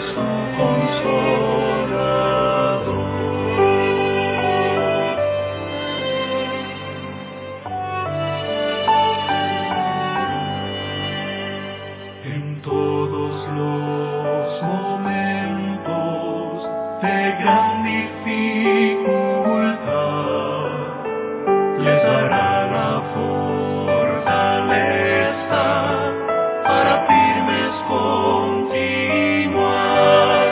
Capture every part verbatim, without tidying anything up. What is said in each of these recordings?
su consolador. En todos los momentos de gran dificultad les dará la fortaleza para firmes continuar.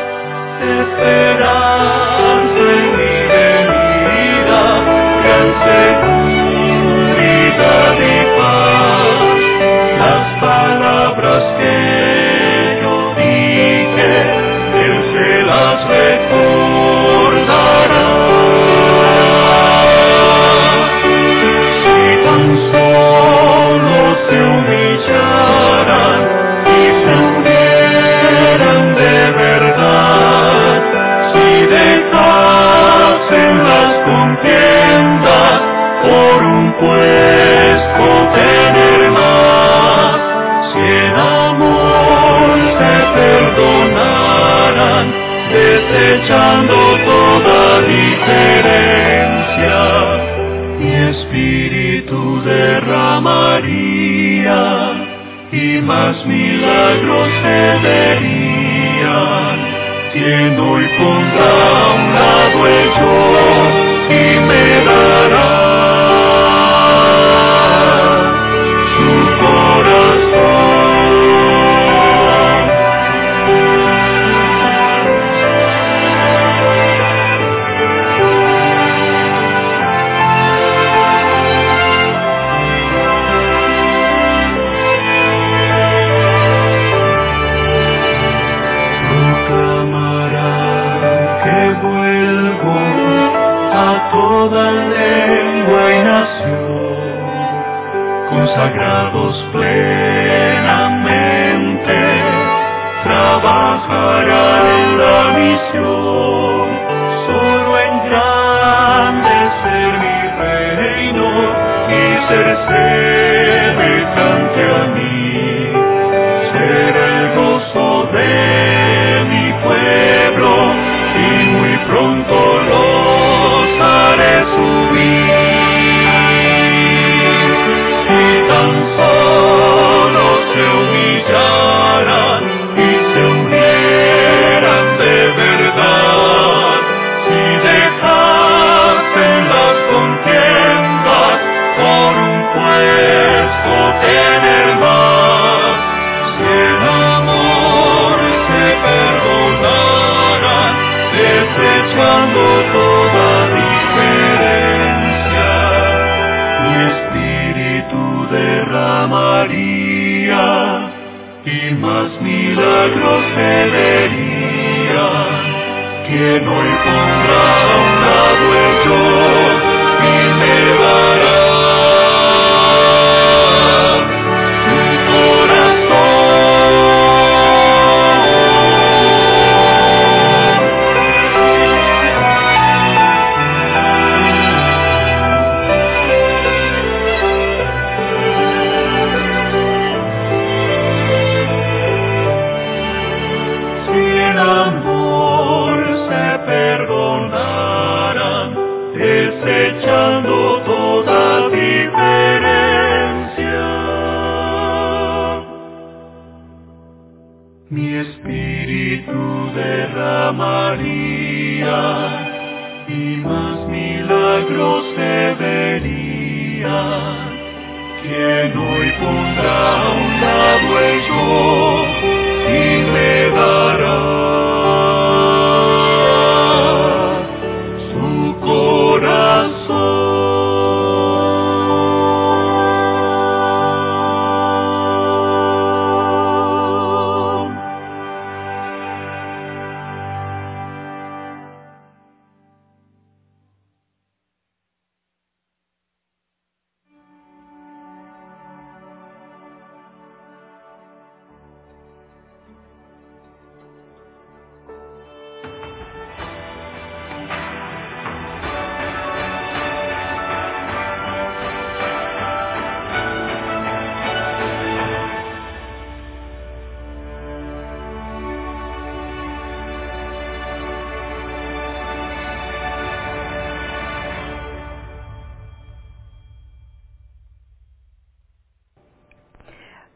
Esperanza en mi venida, gran seguridad y paz. Las palabras que yo dije, Él se las recordará. Si tan solo se humillaran y se unieran de verdad, si dejasen las contiendas por un puesto tener más, si en amor se perdonaran, desechando toda diferencia, mi espíritu derramaría y más milagros se verían. Quien hoy pondrá a un lado el yo y me dará su corazón. Toda lengua y nación, consagrados plenamente, trabajarán en la misión, solo engrandecer mi reino y ser semejante a mí, ser el gozo de mi pueblo y muy pronto los haré subir. Si tan solo se humillaran y se unieran de verdad, si dejasen las contiendas por un puesto tener más, si en amor se perdonaran, desechando toda diferencia, mi espíritu derramaría y más milagros se verían. Quien hoy pondrá a un lado el yo y me dará su corazón. Si en amor se perdonaran, desechando toda diferencia, mi espíritu derramaría y más milagros se verían. Quien hoy pondrá a un lado el yo y me dará su corazón.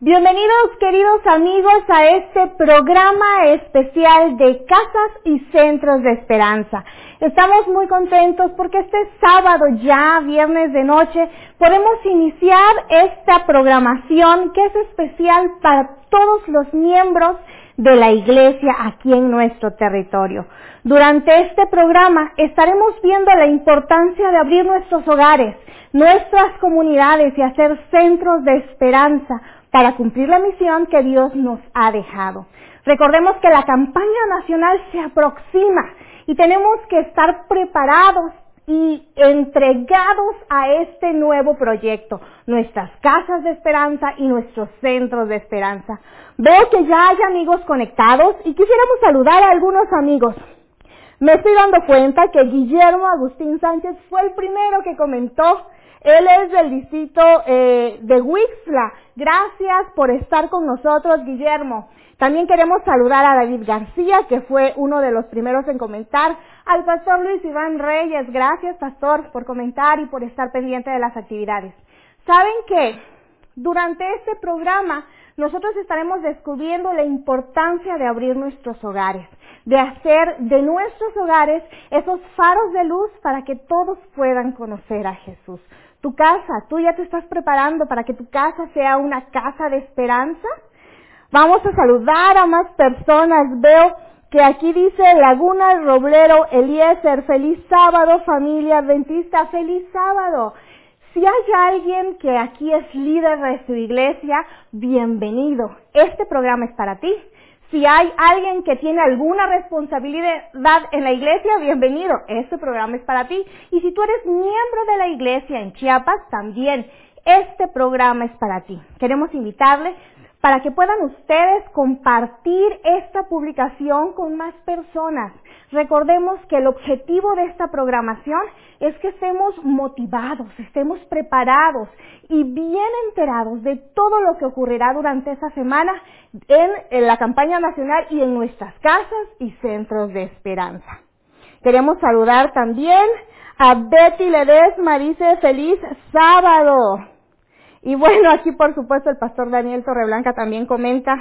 Bienvenidos, queridos amigos, a este programa especial de Casas y Centros de Esperanza. Estamos muy contentos porque este sábado ya, viernes de noche, podemos iniciar esta programación que es especial para todos los miembros de la iglesia aquí en nuestro territorio. Durante este programa estaremos viendo la importancia de abrir nuestros hogares, nuestras comunidades y hacer centros de esperanza para cumplir la misión que Dios nos ha dejado. Recordemos que la campaña nacional se aproxima y tenemos que estar preparados y entregados a este nuevo proyecto, nuestras casas de esperanza y nuestros centros de esperanza. Veo que ya hay amigos conectados y quisiéramos saludar a algunos amigos. Me estoy dando cuenta que Guillermo Agustín Sánchez fue el primero que comentó. Él es del distrito eh, de Huixtla. Gracias por estar con nosotros, Guillermo. También queremos saludar a David García, que fue uno de los primeros en comentar. Al pastor Luis Iván Reyes. Gracias, pastor, por comentar y por estar pendiente de las actividades. ¿Saben qué? Durante este programa nosotros estaremos descubriendo la importancia de abrir nuestros hogares, de hacer de nuestros hogares esos faros de luz para que todos puedan conocer a Jesús. Tu casa, tú ya te estás preparando para que tu casa sea una casa de esperanza. Vamos a saludar a más personas. Veo que aquí dice Laguna Roblero Eliezer, feliz sábado familia adventista, feliz sábado. Si hay alguien que aquí es líder de su iglesia, bienvenido. Este programa es para ti. Si hay alguien que tiene alguna responsabilidad en la iglesia, bienvenido. Este programa es para ti. Y si tú eres miembro de la iglesia en Chiapas, también este programa es para ti. Queremos invitarle para que puedan ustedes compartir esta publicación con más personas. Recordemos que el objetivo de esta programación es que estemos motivados, estemos preparados y bien enterados de todo lo que ocurrirá durante esta semana en, en la campaña nacional y en nuestras casas y centros de esperanza. Queremos saludar también a Betty Ledesma, dice feliz sábado. Y bueno, aquí por supuesto el pastor Daniel Torreblanca también comenta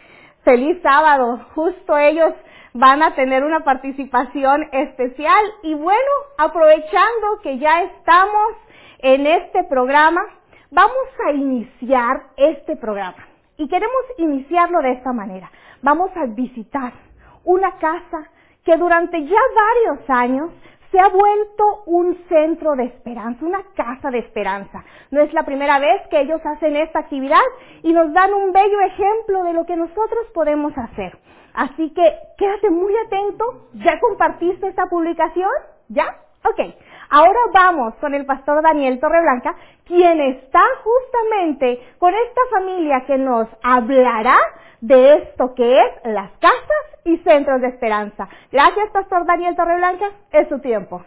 feliz sábado. Justo ellos van a tener una participación especial. Y bueno, aprovechando que ya estamos en este programa, vamos a iniciar este programa. Y queremos iniciarlo de esta manera. Vamos a visitar una casa que durante ya varios años se ha vuelto un centro de esperanza, una casa de esperanza. No es la primera vez que ellos hacen esta actividad y nos dan un bello ejemplo de lo que nosotros podemos hacer. Así que quédate muy atento. ¿Ya compartiste esta publicación? ¿Ya? Ok. Ahora vamos con el pastor Daniel Torreblanca, quien está justamente con esta familia que nos hablará de esto que es las casas y centros de esperanza. Gracias, pastor Daniel Torreblanca. Es su tiempo.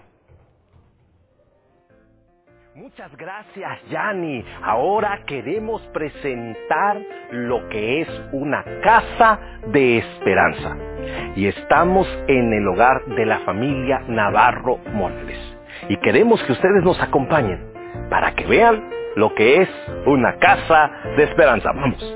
Muchas gracias, Yani. Ahora queremos presentar lo que es una casa de esperanza. Y estamos en el hogar de la familia Navarro Morales. Y queremos que ustedes nos acompañen para que vean lo que es una casa de esperanza. Vamos.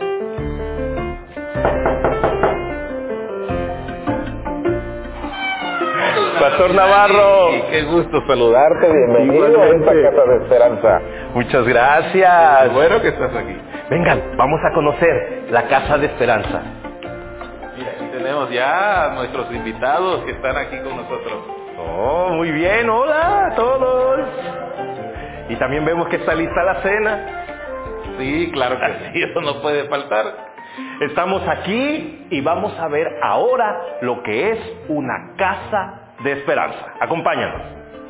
Pastor Navarro. Sí, qué gusto saludarte, bienvenido Igualmente. a esta casa de esperanza. Muchas gracias. Qué bueno que estás aquí. Vengan, vamos a conocer la casa de esperanza. Mira, aquí tenemos ya a nuestros invitados que están aquí con nosotros. Oh, muy bien, hola a todos. Y también vemos que está lista la cena. Sí, claro que sí, eso no puede faltar. Estamos aquí y vamos a ver ahora lo que es una casa de esperanza. Acompáñanos.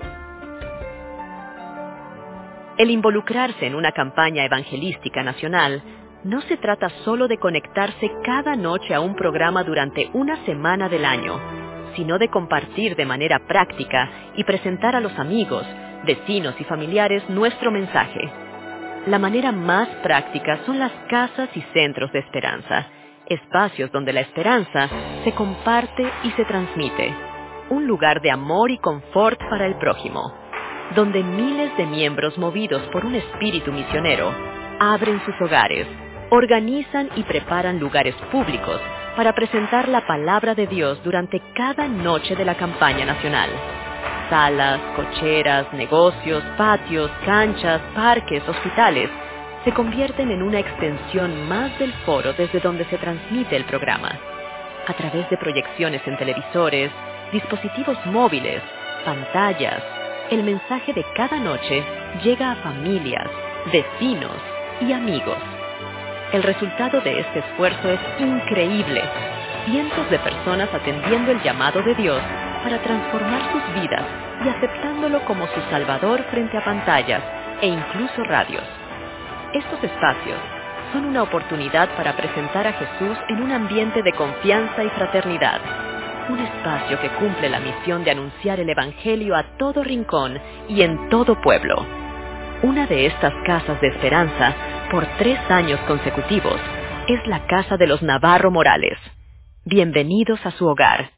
El involucrarse en una campaña evangelística nacional no se trata solo de conectarse cada noche a un programa durante una semana del año, sino de compartir de manera práctica y presentar a los amigos, vecinos y familiares nuestro mensaje. La manera más práctica son las casas y centros de esperanza, espacios donde la esperanza se comparte y se transmite. Un lugar de amor y confort para el prójimo, donde miles de miembros movidos por un espíritu misionero abren sus hogares, organizan y preparan lugares públicos para presentar la palabra de Dios durante cada noche de la campaña nacional. Salas, cocheras, negocios, patios, canchas, parques, hospitales se convierten en una extensión más del foro desde donde se transmite el programa. A través de proyecciones en televisores, dispositivos móviles, pantallas, el mensaje de cada noche llega a familias, vecinos y amigos. El resultado de este esfuerzo es increíble. Cientos de personas atendiendo el llamado de Dios para transformar sus vidas y aceptándolo como su Salvador frente a pantallas e incluso radios. Estos espacios son una oportunidad para presentar a Jesús en un ambiente de confianza y fraternidad. Un espacio que cumple la misión de anunciar el Evangelio a todo rincón y en todo pueblo. Una de estas casas de esperanza, por tres años consecutivos, es la Casa de los Navarro Morales. Bienvenidos a su hogar.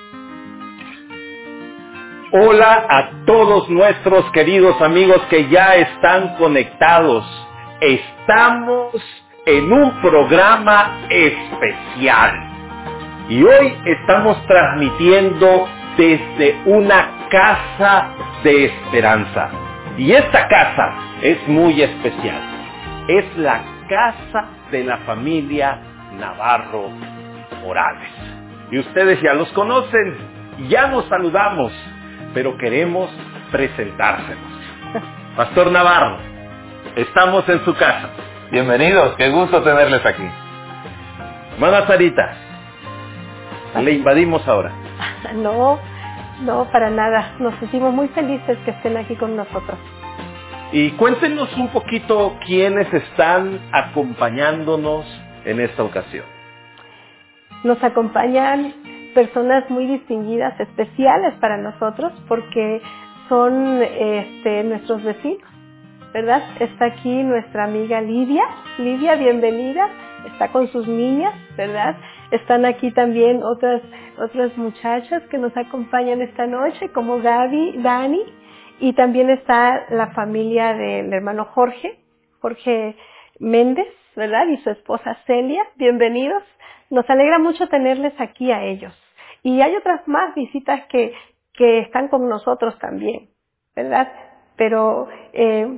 Hola a todos nuestros queridos amigos que ya están conectados. Estamos en un programa especial. Y hoy estamos transmitiendo desde una casa de esperanza. Y esta casa es muy especial. Es la casa de la familia Navarro Morales. Y ustedes ya los conocen, ya nos saludamos, pero queremos presentárselos. Pastor Navarro, estamos en su casa. Bienvenidos, qué gusto tenerles aquí. Hermana Sarita, le invadimos ahora. No, no, para nada. Nos sentimos muy felices que estén aquí con nosotros. Y cuéntenos un poquito quiénes están acompañándonos en esta ocasión. Nos acompañan personas muy distinguidas, especiales para nosotros, porque son este, nuestros vecinos, ¿verdad? Está aquí nuestra amiga Lidia. Lidia, bienvenida. Está con sus niñas, ¿verdad? Están aquí también otras otras muchachas que nos acompañan esta noche, como Gaby, Dani, y también está la familia del hermano Jorge, Jorge Méndez, ¿verdad? Y su esposa Celia, bienvenidos. Nos alegra mucho tenerles aquí a ellos. Y hay otras más visitas que, que están con nosotros también, ¿verdad? Pero eh,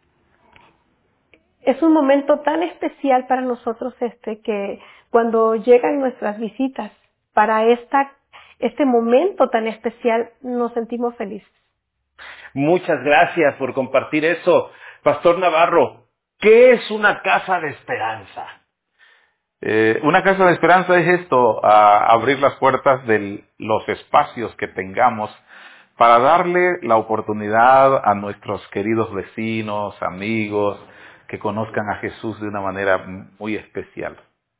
es un momento tan especial para nosotros este que cuando llegan nuestras visitas para esta, este momento tan especial nos sentimos felices. Muchas gracias por compartir eso. Pastor Navarro, ¿qué es una casa de esperanza? Eh, una casa de esperanza es esto, a abrir las puertas de los espacios que tengamos para darle la oportunidad a nuestros queridos vecinos, amigos, que conozcan a Jesús de una manera muy especial.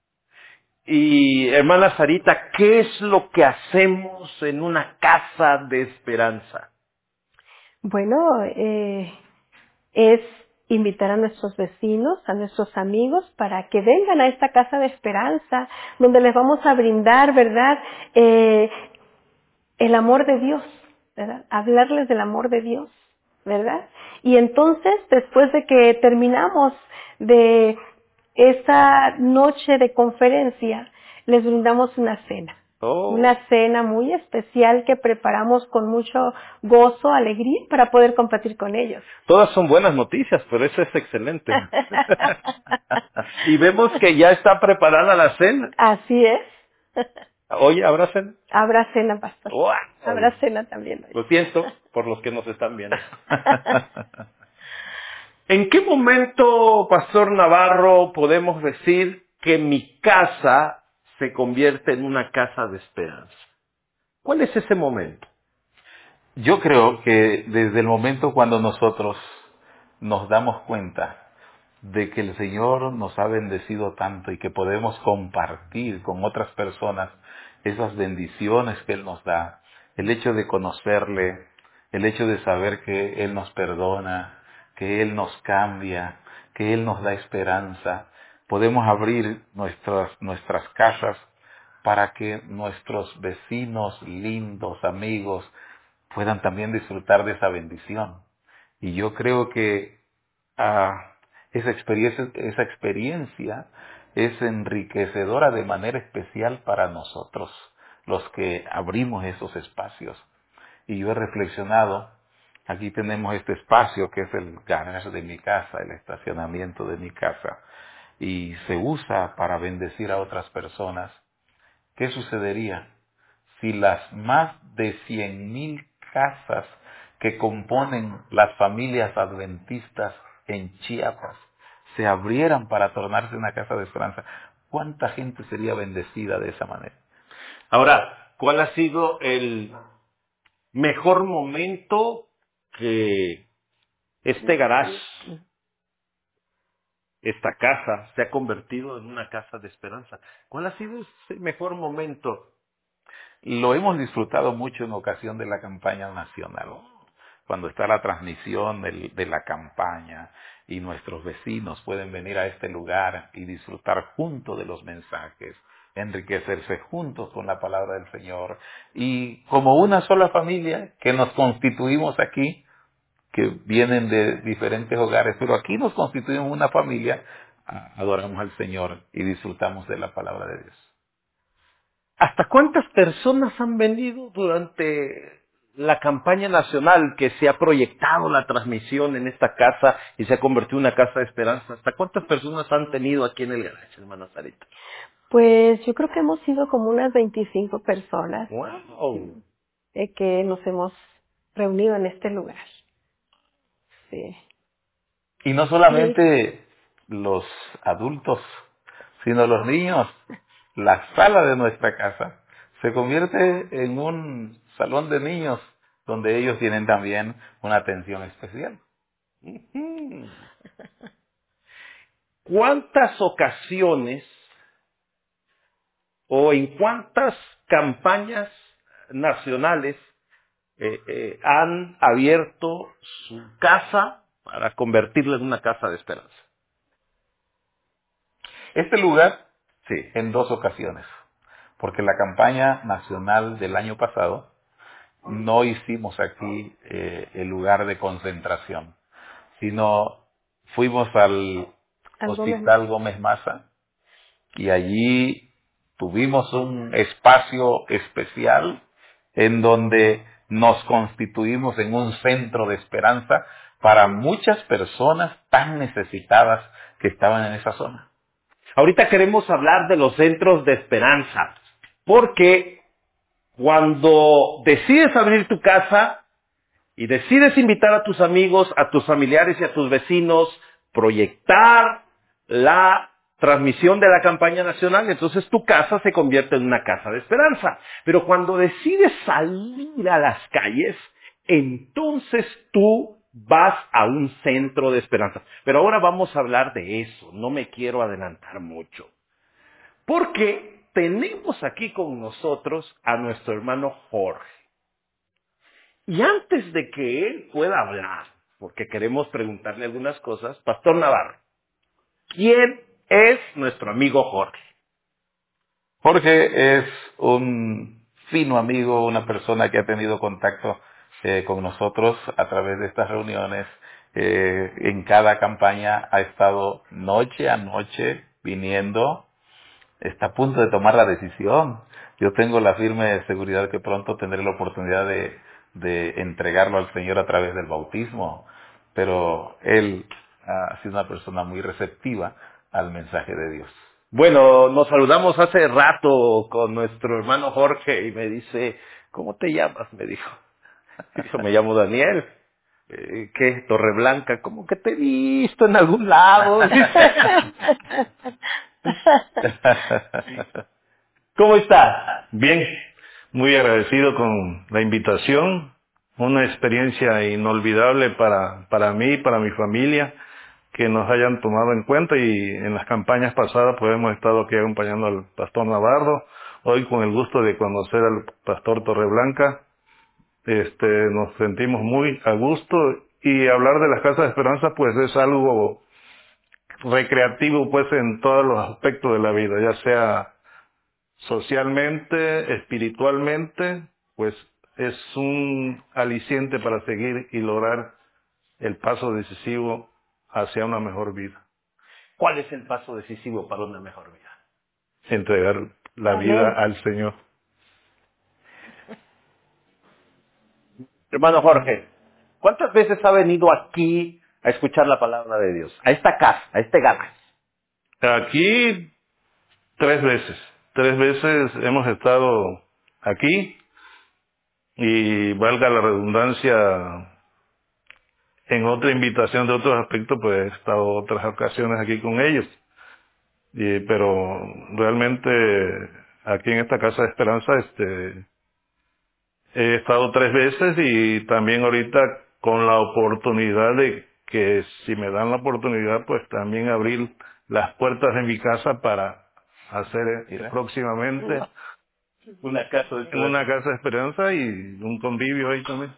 Y hermana Sarita, ¿qué es lo que hacemos en una casa de esperanza? Bueno, eh, es invitar a nuestros vecinos, a nuestros amigos, para que vengan a esta casa de esperanza, donde les vamos a brindar, ¿verdad?, eh, el amor de Dios, ¿verdad? Hablarles del amor de Dios, ¿verdad? Y entonces, después de que terminamos de esa noche de conferencia, les brindamos una cena. Oh. Una cena muy especial que preparamos con mucho gozo, alegría, para poder compartir con ellos. Todas son buenas noticias, pero eso es excelente. Y vemos que ya está preparada la cena. Así es. ¿Hoy habrá cena? Habrá cena, pastor. Wow. Habrá cena también hoy. Lo siento por los que nos están viendo. ¿En qué momento, Pastor Navarro, podemos decir que mi casa se convierte en una casa de esperanza? ¿Cuál es ese momento? Yo creo que desde el momento cuando nosotros nos damos cuenta de que el Señor nos ha bendecido tanto y que podemos compartir con otras personas esas bendiciones que Él nos da, el hecho de conocerle, el hecho de saber que Él nos perdona, que Él nos cambia, que Él nos da esperanza, podemos abrir nuestras, nuestras casas para que nuestros vecinos lindos, amigos, puedan también disfrutar de esa bendición. Y yo creo que ah, esa experiencia, esa experiencia es enriquecedora de manera especial para nosotros, los que abrimos esos espacios. Y yo he reflexionado, aquí tenemos este espacio que es el garage de mi casa, el estacionamiento de mi casa, y se usa para bendecir a otras personas. ¿Qué sucedería si las más de cien mil casas que componen las familias adventistas en Chiapas se abrieran para tornarse una casa de esperanza? ¿Cuánta gente sería bendecida de esa manera? Ahora, ¿cuál ha sido el mejor momento que este garage, esta casa, se ha convertido en una casa de esperanza? ¿Cuál ha sido ese mejor momento? Lo hemos disfrutado mucho en ocasión de la campaña nacional, cuando está la transmisión del, de la campaña y nuestros vecinos pueden venir a este lugar y disfrutar juntos de los mensajes, enriquecerse juntos con la palabra del Señor, y como una sola familia que nos constituimos aquí, que vienen de diferentes hogares, pero aquí nos constituimos una familia, adoramos al Señor y disfrutamos de la palabra de Dios. ¿Hasta cuántas personas han venido durante la campaña nacional que se ha proyectado la transmisión en esta casa y se ha convertido en una casa de esperanza? ¿Hasta cuántas personas han tenido aquí en el garage, hermana Sarita? Pues yo creo que hemos sido como unas veinticinco personas. ¡Wow! eh, que nos hemos reunido en este lugar. Sí. Y no solamente los adultos, sino los niños. La sala de nuestra casa se convierte en un salón de niños donde ellos tienen también una atención especial. ¿Cuántas ocasiones o en cuántas campañas nacionales eh, eh, han abierto su casa para convertirla en una casa de esperanza? Este lugar, Sí. en dos ocasiones, porque la campaña nacional del año pasado no hicimos aquí eh, el lugar de concentración, sino fuimos al Al Hospital Gómez Maza y allí tuvimos un espacio especial en donde nos constituimos en un centro de esperanza para muchas personas tan necesitadas que estaban en esa zona. Ahorita queremos hablar de los centros de esperanza, porque cuando decides abrir tu casa y decides invitar a tus amigos, a tus familiares y a tus vecinos, proyectar la transmisión de la campaña nacional, entonces tu casa se convierte en una casa de esperanza. Pero cuando decides salir a las calles, entonces tú vas a un centro de esperanza. Pero ahora vamos a hablar de eso, no me quiero adelantar mucho. Porque tenemos aquí con nosotros a nuestro hermano Jorge. Y antes de que él pueda hablar, porque queremos preguntarle algunas cosas, Pastor Navarro, ¿quién es nuestro amigo Jorge? Jorge es un fino amigo, una persona que ha tenido contacto eh, con nosotros a través de estas reuniones. Eh, en cada campaña ha estado noche a noche viniendo. Está a punto de tomar la decisión. Yo tengo la firme seguridad que pronto tendré la oportunidad de, de entregarlo al Señor a través del bautismo. Pero él ha sido una persona muy receptiva al mensaje de Dios. Bueno, nos saludamos hace rato con nuestro hermano Jorge y me dice, ¿cómo te llamas? Me dijo. Yo me llamo Daniel. Eh, ¿Qué? Torreblanca. ¿Cómo que te he visto en algún lado? ¿Cómo está? Bien, muy agradecido con la invitación. Una experiencia inolvidable para, para mí, para mi familia, que nos hayan tomado en cuenta, y en las campañas pasadas pues hemos estado aquí acompañando al pastor Navarro. Hoy con el gusto de conocer al pastor Torreblanca, este, nos sentimos muy a gusto, y hablar de las casas de esperanza pues es algo recreativo pues en todos los aspectos de la vida, ya sea socialmente, espiritualmente, pues es un aliciente para seguir y lograr el paso decisivo hacia una mejor vida. ¿Cuál es el paso decisivo para una mejor vida? Entregar la Amén. vida al Señor. Hermano Jorge, ¿cuántas veces ha venido aquí a escuchar la palabra de Dios? A esta casa, a este garage. Aquí, tres veces. Tres veces hemos estado aquí y, valga la redundancia, en otra invitación de otros aspectos, pues he estado otras ocasiones aquí con ellos. Y, pero realmente aquí en esta Casa de Esperanza este, he estado tres veces y también ahorita con la oportunidad de que si me dan la oportunidad, pues también abrir las puertas de mi casa para hacer Mira. próximamente Una casa de una Casa de Esperanza y un convivio ahí también.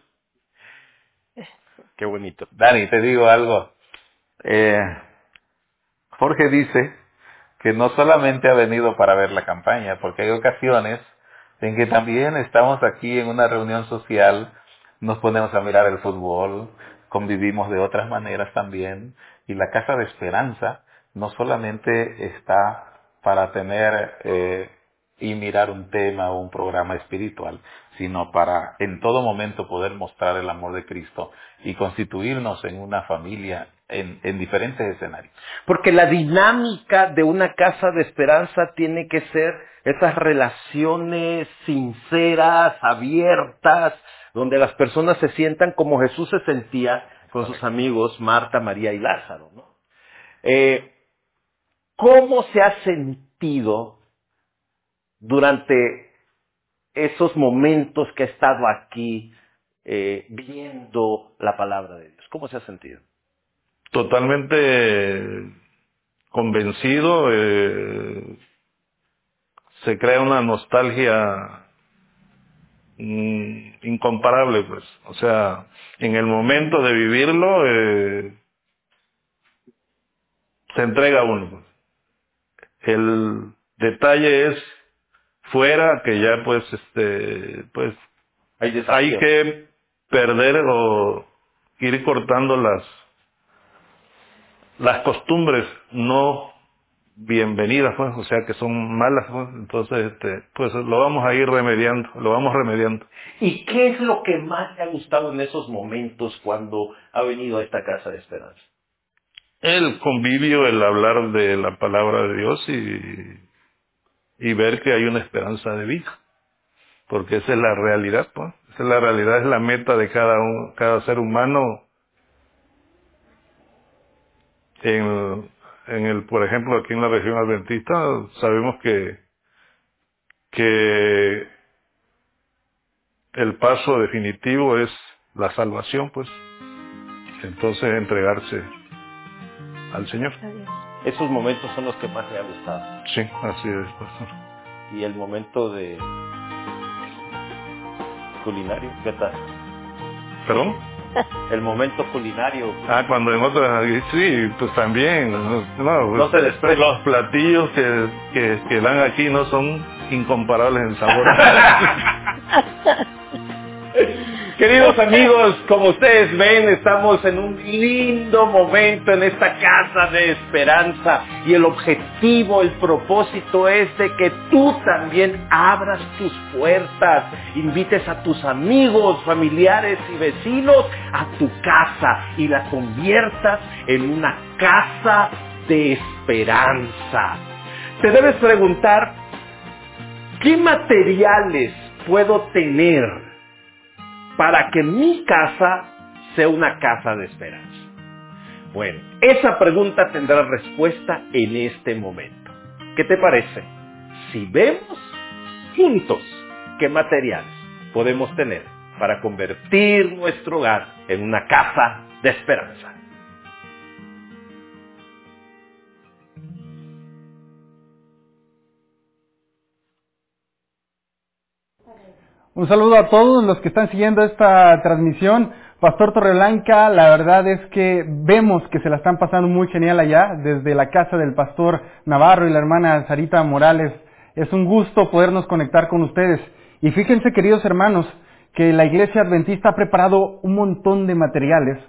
Qué bonito. Dani, te digo algo. Eh, Jorge dice que no solamente ha venido para ver la campaña, porque hay ocasiones en que también estamos aquí en una reunión social, nos ponemos a mirar el fútbol, convivimos de otras maneras también, y la Casa de Esperanza no solamente está para tener eh, y mirar un tema o un programa espiritual, sino para en todo momento poder mostrar el amor de Cristo y constituirnos en una familia en, en diferentes escenarios. Porque la dinámica de una casa de esperanza tiene que ser esas relaciones sinceras, abiertas, donde las personas se sientan como Jesús se sentía con sus amigos Marta, María y Lázaro, ¿no? Eh, ¿Cómo se ha sentido durante esos momentos que ha estado aquí eh, viendo la palabra de Dios? ¿Cómo se ha sentido? Totalmente convencido, eh, se crea una nostalgia mm, incomparable, pues. O sea, en el momento de vivirlo, eh, se entrega a uno, pues. El detalle es fuera que ya pues este pues Hay, hay que perder o ir cortando las las costumbres no bienvenidas, pues, o sea que son malas, pues. Entonces este pues lo vamos a ir remediando, lo vamos remediando. ¿Y qué es lo que más le ha gustado en esos momentos cuando ha venido a esta Casa de Esperanza? El convivio, el hablar de la palabra de Dios y y ver que hay una esperanza de vida, porque esa es la realidad, pues. Esa es la realidad, es la meta de cada un, cada ser humano en, en el, por ejemplo, aquí en la región adventista sabemos que que el paso definitivo es la salvación, pues. Entonces entregarse al Señor. Esos momentos son los que más le ha gustado. Sí, así es, pastor. Y el momento de culinario, ¿qué tal? ¿Perdón? El momento culinario. Ah, cuando en otras, sí, pues también, no, no, No se desprecia. los platillos que, que, que dan aquí no son incomparables en sabor. Queridos amigos, como ustedes ven, estamos en un lindo momento en esta Casa de Esperanza y el objetivo, el propósito es de que tú también abras tus puertas, invites a tus amigos, familiares y vecinos a tu casa y la conviertas en una casa de esperanza. Te debes preguntar, ¿qué materiales puedo tener para que mi casa sea una casa de esperanza? Bueno, esa pregunta tendrá respuesta en este momento. ¿Qué te parece si vemos juntos qué materiales podemos tener para convertir nuestro hogar en una casa de esperanza? Un saludo a todos los que están siguiendo esta transmisión. Pastor Torreblanca, la verdad es que vemos que se la están pasando muy genial allá, desde la casa del Pastor Navarro y la hermana Sarita Morales. Es un gusto podernos conectar con ustedes. Y fíjense, queridos hermanos, que la Iglesia Adventista ha preparado un montón de materiales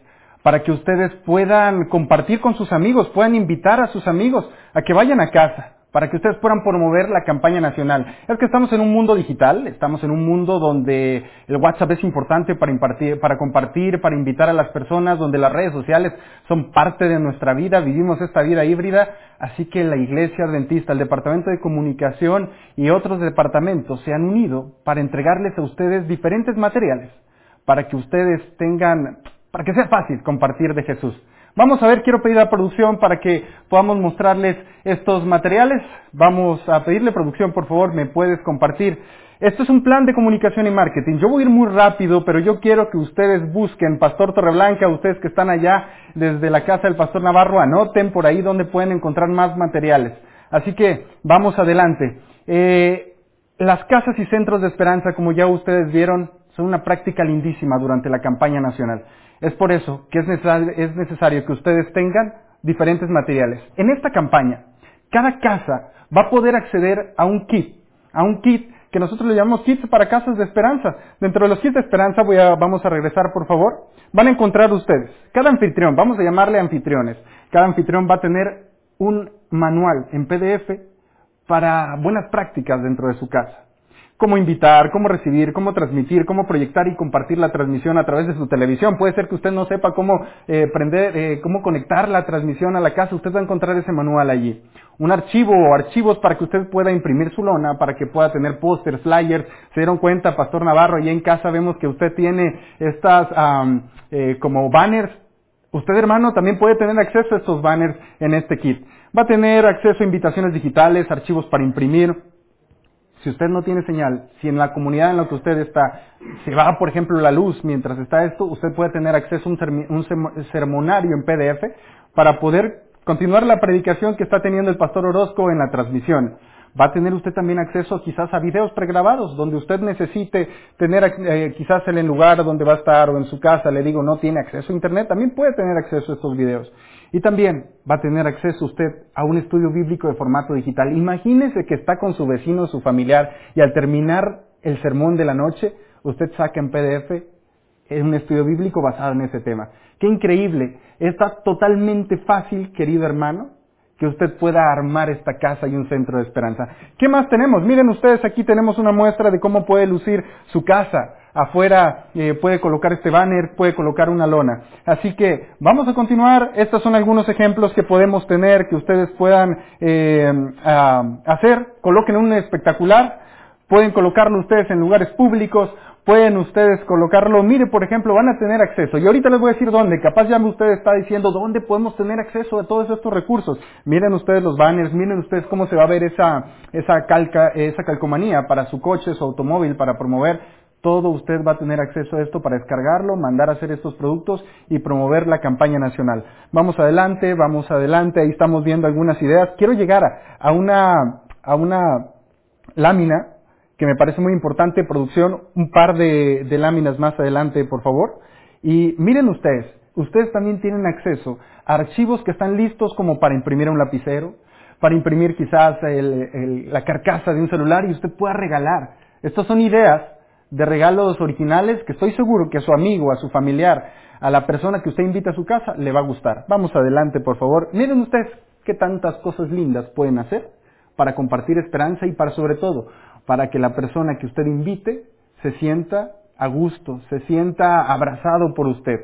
para que ustedes puedan compartir con sus amigos, puedan invitar a sus amigos a que vayan a casa, para que ustedes puedan promover la campaña nacional. Es que estamos en un mundo digital, estamos en un mundo donde el WhatsApp es importante para, impartir, para compartir, para invitar a las personas, donde las redes sociales son parte de nuestra vida, vivimos esta vida híbrida, así que la Iglesia Adventista, el Departamento de Comunicación y otros departamentos se han unido para entregarles a ustedes diferentes materiales, para que ustedes tengan, para que sea fácil compartir de Jesús. Vamos a ver, quiero pedir a producción para que podamos mostrarles estos materiales. Vamos a pedirle producción, por favor, me puedes compartir. Esto es un plan de comunicación y marketing. Yo voy a ir muy rápido, pero yo quiero que ustedes busquen Pastor Torreblanca, ustedes que están allá desde la casa del Pastor Navarro, anoten por ahí donde pueden encontrar más materiales. Así que vamos adelante. Eh, las casas y centros de esperanza, como ya ustedes vieron, son una práctica lindísima durante la campaña nacional. Es por eso que es necesario, es necesario que ustedes tengan diferentes materiales. En esta campaña, cada casa va a poder acceder a un kit, a un kit que nosotros le llamamos kits para casas de esperanza. Dentro de los kits de esperanza, voy a, vamos a regresar por favor, van a encontrar ustedes, cada anfitrión, vamos a llamarle anfitriones, cada anfitrión va a tener un manual en P D F para buenas prácticas dentro de su casa. Cómo invitar, cómo recibir, cómo transmitir, cómo proyectar y compartir la transmisión a través de su televisión. Puede ser que usted no sepa cómo eh, prender, eh, cómo conectar la transmisión a la casa. Usted va a encontrar ese manual allí. Un archivo o archivos para que usted pueda imprimir su lona, para que pueda tener pósters, flyers. Se dieron cuenta, Pastor Navarro, allí en casa vemos que usted tiene estas um, eh, como banners. Usted, hermano, también puede tener acceso a estos banners en este kit. Va a tener acceso a invitaciones digitales, archivos para imprimir. Si usted no tiene señal, si en la comunidad en la que usted está se va, por ejemplo, la luz mientras está esto, usted puede tener acceso a un, sermi- un sermonario en P D F para poder continuar la predicación que está teniendo el Pastor Orozco en la transmisión. Va a tener usted también acceso quizás a videos pregrabados, donde usted necesite tener eh, quizás en el lugar donde va a estar o en su casa, le digo, no tiene acceso a internet, también puede tener acceso a estos videos. Y también va a tener acceso usted a un estudio bíblico de formato digital. Imagínese que está con su vecino, su familiar, y al terminar el sermón de la noche, usted saca en P D F un estudio bíblico basado en ese tema. ¡Qué increíble! Está totalmente fácil, querido hermano, que usted pueda armar esta casa y un centro de esperanza. ¿Qué más tenemos? Miren ustedes, aquí tenemos una muestra de cómo puede lucir su casa. Afuera eh, puede colocar este banner, puede colocar una lona. Así que vamos a continuar. Estos son algunos ejemplos que podemos tener, que ustedes puedan eh, a, hacer. Coloquen un espectacular. Pueden colocarlo ustedes en lugares públicos. Pueden ustedes colocarlo, mire, por ejemplo, van a tener acceso. Y ahorita les voy a decir dónde. Capaz ya usted está diciendo dónde podemos tener acceso a todos estos recursos. Miren ustedes los banners, miren ustedes cómo se va a ver esa, esa calca, esa calcomanía para su coche, su automóvil, para promover. Todo usted va a tener acceso a esto para descargarlo, mandar a hacer estos productos y promover la campaña nacional. Vamos adelante, vamos adelante. Ahí estamos viendo algunas ideas. Quiero llegar a, a una, a una lámina que me parece muy importante, producción, un par de, de láminas más adelante, por favor. Y miren ustedes, ustedes también tienen acceso a archivos que están listos como para imprimir un lapicero, para imprimir quizás el, el, la carcasa de un celular y usted pueda regalar. Estas son ideas de regalos originales que estoy seguro que a su amigo, a su familiar, a la persona que usted invita a su casa, le va a gustar. Vamos adelante, por favor. Miren ustedes qué tantas cosas lindas pueden hacer para compartir esperanza y para, sobre todo, para que la persona que usted invite se sienta a gusto, se sienta abrazado por usted.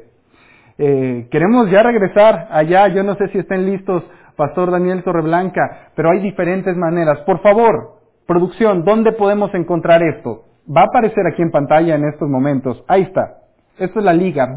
Eh, queremos ya regresar allá, yo no sé si estén listos, Pastor Daniel Torreblanca, pero hay diferentes maneras. Por favor, producción, ¿dónde podemos encontrar esto? Va a aparecer aquí en pantalla en estos momentos. Ahí está. Esto es la liga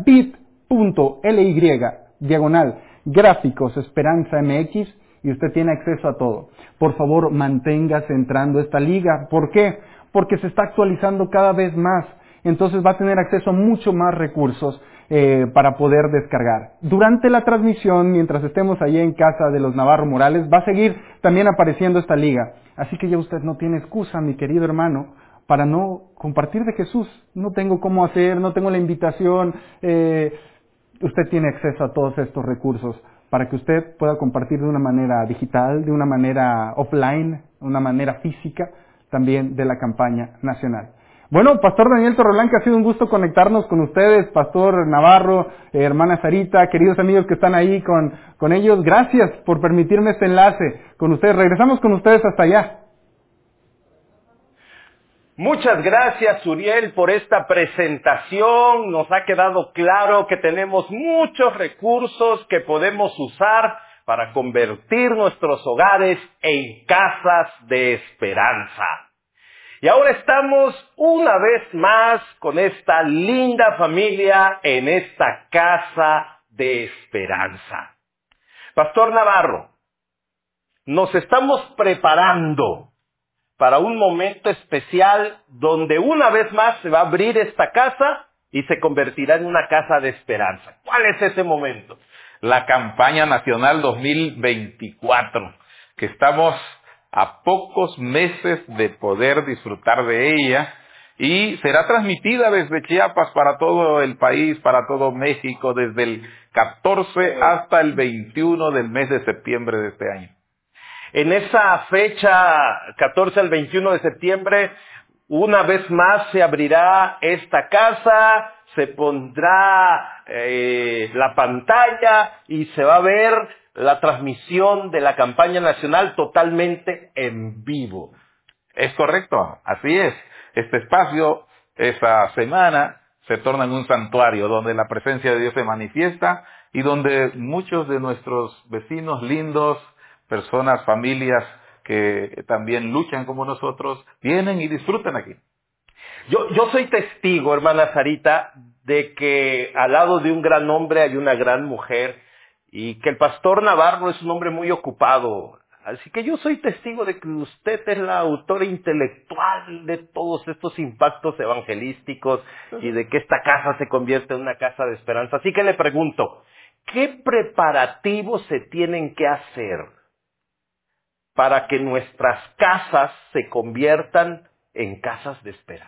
bit.ly, diagonal, gráficos, Esperanza M X, y usted tiene acceso a todo. Por favor, manténgase entrando a esta liga. ¿Por qué? Porque se está actualizando cada vez más. Entonces va a tener acceso a mucho más recursos eh, para poder descargar. Durante la transmisión, mientras estemos allí en casa de los Navarro Morales, va a seguir también apareciendo esta liga. Así que ya usted no tiene excusa, mi querido hermano, para no compartir de Jesús. No tengo cómo hacer, no tengo la invitación. Eh, usted tiene acceso a todos estos recursos para que usted pueda compartir de una manera digital, de una manera offline, de una manera física, también de la campaña nacional. Bueno, Pastor Daniel Torreblanca, ha sido un gusto conectarnos con ustedes, Pastor Navarro, eh, hermana Sarita, queridos amigos que están ahí con, con ellos. Gracias por permitirme este enlace con ustedes. Regresamos con ustedes hasta allá. Muchas gracias, Uriel, por esta presentación. Nos ha quedado claro que tenemos muchos recursos que podemos usar para convertir nuestros hogares en casas de esperanza. Y ahora estamos una vez más con esta linda familia en esta casa de esperanza. Pastor Navarro, nos estamos preparando para un momento especial donde una vez más se va a abrir esta casa y se convertirá en una casa de esperanza. ¿Cuál es ese momento? La campaña nacional dos mil veinticuatro, que estamos a pocos meses de poder disfrutar de ella, y será transmitida desde Chiapas para todo el país, para todo México, desde el catorce hasta el veintiuno del mes de septiembre de este año. En esa fecha, catorce al veintiuno de septiembre, una vez más se abrirá esta casa, se pondrá eh, la pantalla y se va a ver la transmisión de la campaña nacional totalmente en vivo. Es correcto, así es. Este espacio, esta semana, se torna en un santuario donde la presencia de Dios se manifiesta y donde muchos de nuestros vecinos lindos, personas, familias que también luchan como nosotros, vienen y disfrutan aquí. Yo, yo soy testigo, hermana Sarita, de que al lado de un gran hombre hay una gran mujer y que el pastor Navarro es un hombre muy ocupado. Así que yo soy testigo de que usted es la autora intelectual de todos estos impactos evangelísticos y de que esta casa se convierte en una casa de esperanza. Así que le pregunto, ¿qué preparativos se tienen que hacer para que nuestras casas se conviertan en casas de esperanza?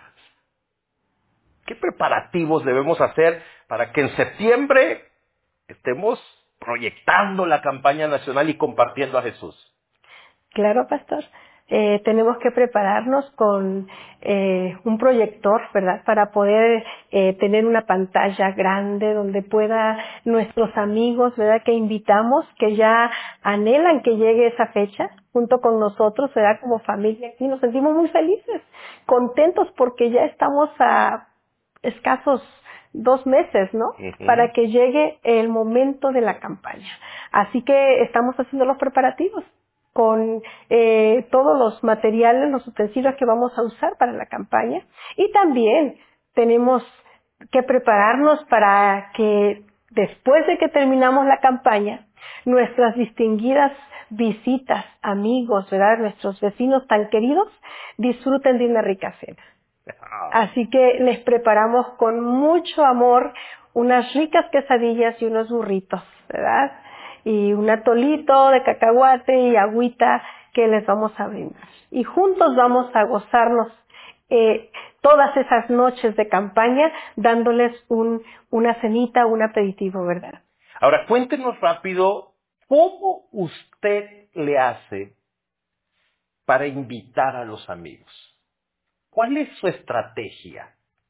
¿Qué preparativos debemos hacer para que en septiembre estemos proyectando la campaña nacional y compartiendo a Jesús? Claro, pastor. Eh, tenemos que prepararnos con eh, un proyector, ¿verdad? Para poder eh, tener una pantalla grande donde pueda nuestros amigos, ¿verdad? Que invitamos, que ya anhelan que llegue esa fecha, junto con nosotros, ¿verdad? Como familia, y nos sentimos muy felices, contentos porque ya estamos a escasos dos meses, ¿no? Uh-huh. Para que llegue el momento de la campaña. Así que estamos haciendo los preparativos con eh, todos los materiales, los utensilios que vamos a usar para la campaña. Y también tenemos que prepararnos para que después de que terminamos la campaña, nuestras distinguidas visitas, amigos, ¿verdad? Nuestros vecinos tan queridos, disfruten de una rica cena. Así que les preparamos con mucho amor unas ricas quesadillas y unos burritos, ¿verdad? Y un atolito de cacahuate y agüita que les vamos a brindar. Y juntos vamos a gozarnos eh, todas esas noches de campaña dándoles un, una cenita, un aperitivo, ¿verdad? Ahora, cuéntenos rápido, ¿cómo usted le hace para invitar a los amigos? ¿Cuál es su estrategia?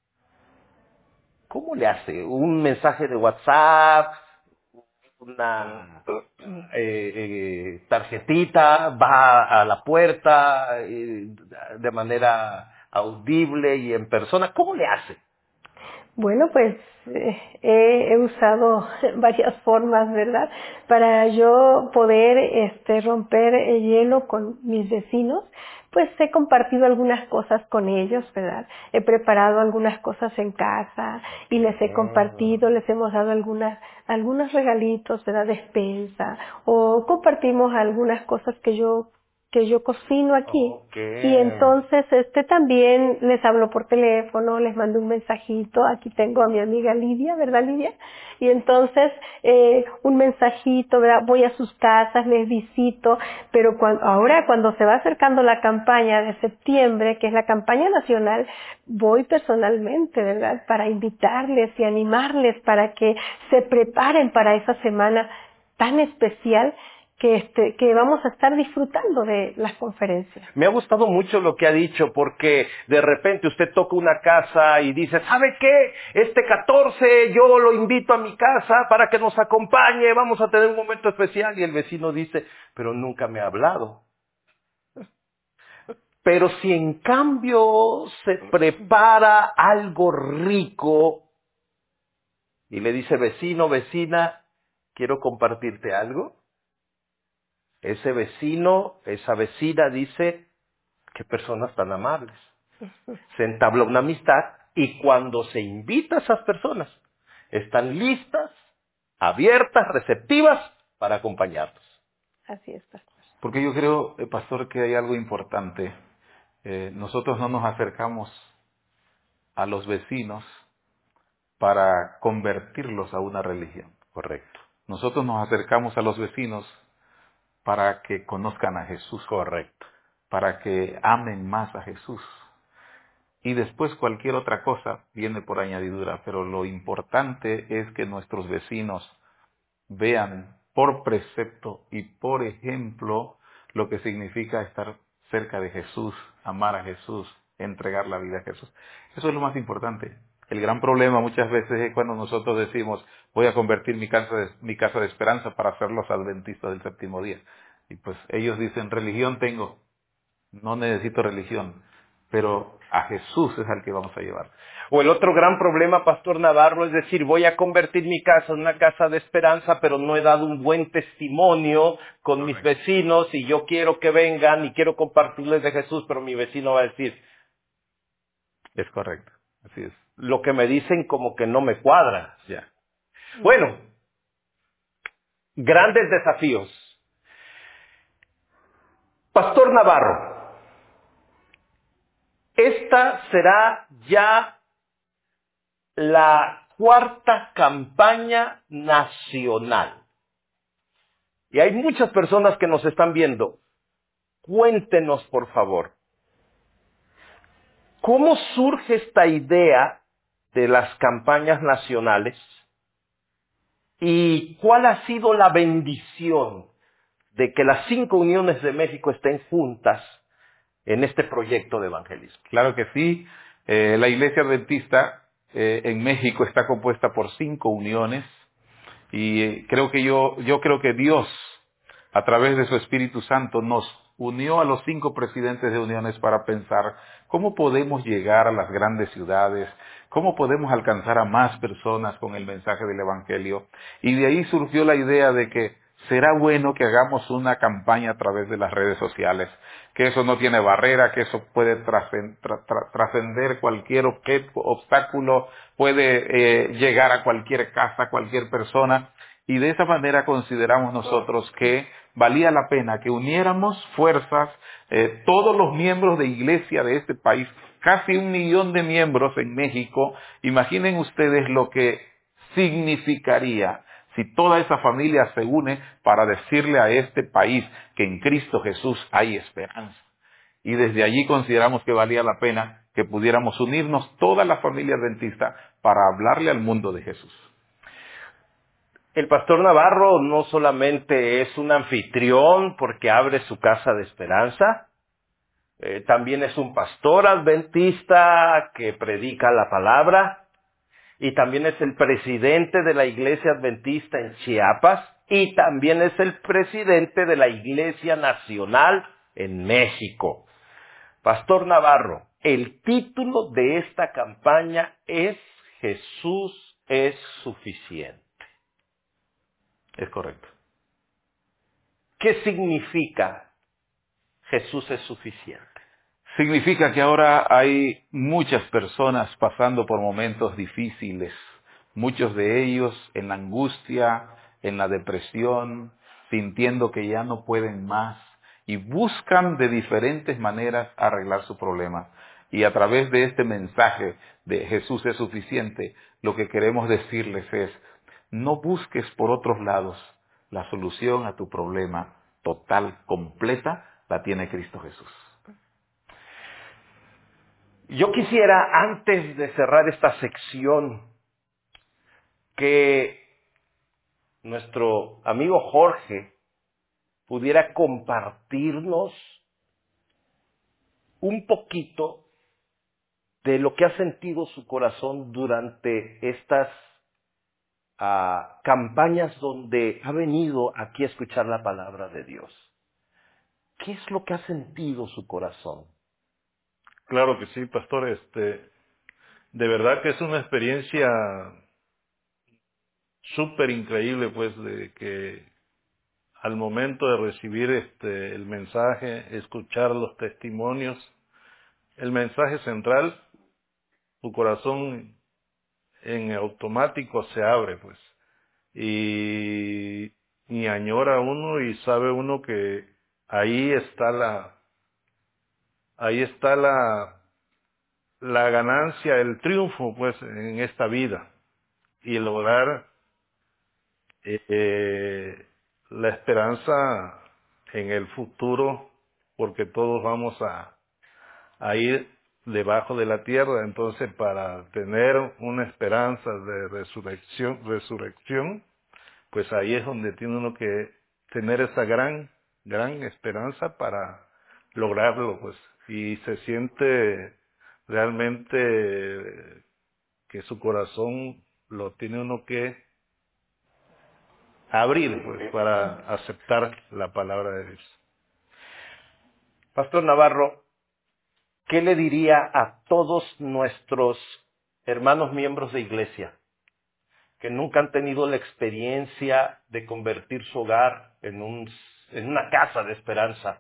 ¿Cómo le hace? ¿Un mensaje de WhatsApp? ¿Una eh, eh, tarjetita? ¿Va a la puerta eh, de manera audible y en persona? ¿Cómo le hace? Bueno, pues eh, he, he usado varias formas, ¿verdad? Para yo poder este, romper el hielo con mis vecinos, pues he compartido algunas cosas con ellos, ¿verdad? He preparado algunas cosas en casa y les he compartido, les hemos dado algunas, algunos regalitos, ¿verdad? Despensa, o compartimos algunas cosas que yo que yo cocino aquí. Okay. Y entonces este también les hablo por teléfono, les mando un mensajito. Aquí tengo a mi amiga Lidia, ¿verdad, Lidia? Y entonces eh, un mensajito, ¿verdad? Voy a sus casas, les visito, pero cuando, ahora cuando se va acercando la campaña de septiembre, que es la campaña nacional, voy personalmente, ¿verdad? Para invitarles y animarles para que se preparen para esa semana tan especial que, este, que vamos a estar disfrutando de las conferencias. Me ha gustado mucho lo que ha dicho, porque de repente usted toca una casa y dice, ¿sabe qué? Este catorce yo lo invito a mi casa para que nos acompañe, vamos a tener un momento especial. Y el vecino dice, pero nunca me ha hablado. Pero si en cambio se prepara algo rico y le dice, vecino, vecina, ¿quiero compartirte algo? Ese vecino, esa vecina dice, qué personas tan amables. Se entabla una amistad y cuando se invita a esas personas, están listas, abiertas, receptivas para acompañarnos. Así es, pastor. Porque yo creo, eh, pastor, que hay algo importante. Eh, nosotros no nos acercamos a los vecinos para convertirlos a una religión. Correcto. Nosotros nos acercamos a los vecinos para que conozcan a Jesús. Correcto. Para que amen más a Jesús. Y después cualquier otra cosa viene por añadidura, pero lo importante es que nuestros vecinos vean por precepto y por ejemplo lo que significa estar cerca de Jesús, amar a Jesús, entregar la vida a Jesús. Eso es lo más importante. El gran problema muchas veces es cuando nosotros decimos, voy a convertir mi casa de, mi casa de esperanza para ser los adventistas del séptimo día. Y pues ellos dicen, religión tengo, no necesito religión, pero a Jesús es al que vamos a llevar. O el otro gran problema, Pastor Navarro, es decir, voy a convertir mi casa en una casa de esperanza, pero no he dado un buen testimonio con Correcto. Mis vecinos y yo quiero que vengan y quiero compartirles de Jesús, pero mi vecino va a decir, es correcto, así es. Lo que me dicen como que no me cuadra. Ya. Bueno, grandes desafíos. Pastor Navarro, esta será ya la cuarta campaña nacional. Y hay muchas personas que nos están viendo. Cuéntenos, por favor, ¿cómo surge esta idea de las campañas nacionales? ¿Y cuál ha sido la bendición de que las cinco uniones de México estén juntas en este proyecto de evangelismo? Claro que sí. Eh, la Iglesia Adventista eh, en México está compuesta por cinco uniones y eh, creo que yo, yo creo que Dios, a través de su Espíritu Santo, nos unió a los cinco presidentes de uniones para pensar cómo podemos llegar a las grandes ciudades, cómo podemos alcanzar a más personas con el mensaje del Evangelio. Y de ahí surgió la idea de que será bueno que hagamos una campaña a través de las redes sociales, que eso no tiene barrera, que eso puede trascender cualquier objeto, obstáculo, puede eh, llegar a cualquier casa, a cualquier persona. Y de esa manera consideramos nosotros que valía la pena que uniéramos fuerzas, eh, todos los miembros de iglesia de este país, casi un millón de miembros en México. Imaginen ustedes lo que significaría si toda esa familia se une para decirle a este país que en Cristo Jesús hay esperanza. Y desde allí consideramos que valía la pena que pudiéramos unirnos toda la familia adventista para hablarle al mundo de Jesús. El Pastor Navarro no solamente es un anfitrión porque abre su casa de esperanza, eh, también es un pastor adventista que predica la palabra, y también es el presidente de la Iglesia Adventista en Chiapas, y también es el presidente de la Iglesia Nacional en México. Pastor Navarro, el título de esta campaña es Jesús es suficiente. Es correcto. ¿Qué significa Jesús es suficiente? Significa que ahora hay muchas personas pasando por momentos difíciles, muchos de ellos en la angustia, en la depresión, sintiendo que ya no pueden más y buscan de diferentes maneras arreglar su problema. Y a través de este mensaje de Jesús es suficiente, lo que queremos decirles es, no busques por otros lados, la solución a tu problema total, completa, la tiene Cristo Jesús. Yo quisiera, antes de cerrar esta sección, que nuestro amigo Jorge pudiera compartirnos un poquito de lo que ha sentido su corazón durante estas uh, campañas donde ha venido aquí a escuchar la palabra de Dios. ¿Qué es lo que ha sentido su corazón? Claro que sí, pastor. Este, de verdad que es una experiencia súper increíble, pues, de que al momento de recibir este el mensaje, escuchar los testimonios, el mensaje central, tu corazón en automático se abre, pues, y, y añora uno y sabe uno que ahí está la, ahí está la, la ganancia, el triunfo, pues, en esta vida, y lograr eh, eh, la esperanza en el futuro, porque todos vamos a, a ir debajo de la tierra. Entonces, para tener una esperanza de resurrección, resurrección, pues ahí es donde tiene uno que tener esa gran, gran esperanza para lograrlo, pues, y se siente realmente que su corazón lo tiene uno que abrir, pues, para aceptar la palabra de Dios. Pastor Navarro, ¿qué le diría a todos nuestros hermanos miembros de iglesia que nunca han tenido la experiencia de convertir su hogar en, un, en una casa de esperanza